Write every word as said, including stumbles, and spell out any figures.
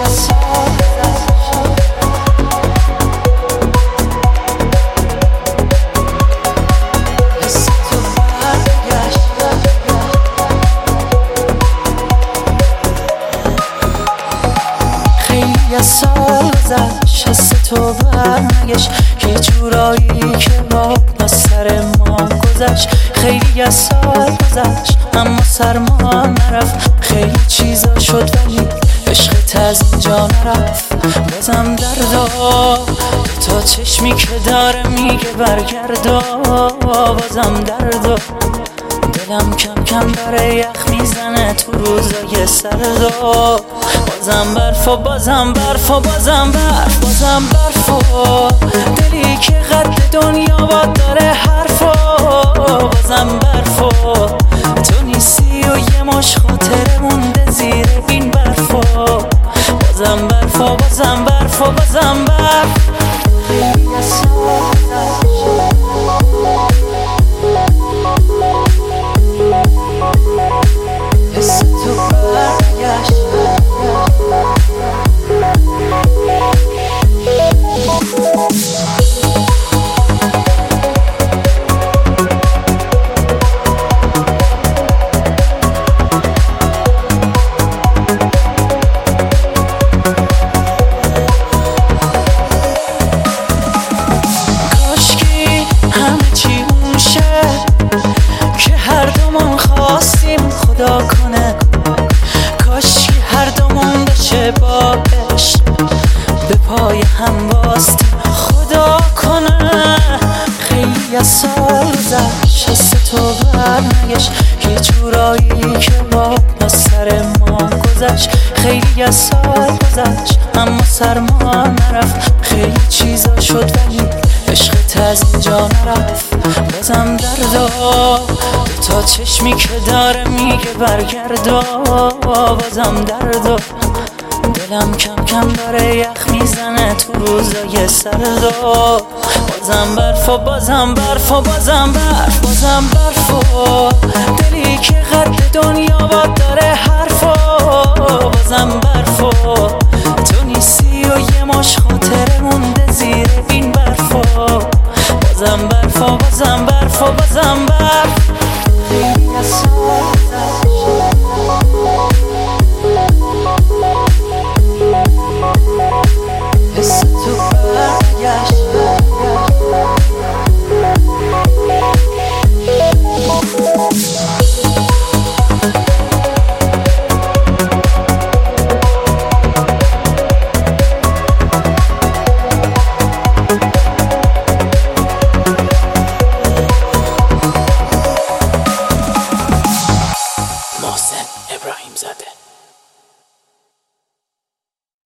یه سال گذشت حس تو برنگشت یه جورایی که با سر ما گذشت. خیلی یه سال گذشت اما سرما نرفت، خیلی چیزا شد ولی عشقت از اینجا نرفت. بازم دردا تا چشمی که داره میگه برگردا، بازم دردا دلم کم کم داره یخ میزنه تو روزای سردا. بازم برف و بازم برف و بازم برف بازم برف و دلی که قد دنیا با داره حرف و بازم برف و تو نیستی و یه مش خاطره مونده زیر این برف و بازم برف و بازم برف و بازم برف. یه سال حس تو برگشت کاشکی همه چی اون شه که هر دومون خواستیم خدا کنه، کاشکی هر دومون بشه با عشق به پای هم باستیم خدا کنه. خیلی از سال گذشت حس تو برنگشت یه جورایی که با سر ما گذشت. خیلی از سال گذشت اما سرما نرفت، خیلی چیزا شد ولی عشقت از اینجا نرفت. بازم دردا تا چشمی که داره میگه برگردا، بازم دردا دلم کم کم داره یخ میزنه تو روزای سردا. بازم برف و بازم برف و بازم برف بازم برف و دلی که قد دنیا با داره حرف و بازم برف و تو نیستی و یه مش خاطره مونده زیر این برف و بازم برف و بازم برف و بازم برف. یه سال حس تو برگشت محسن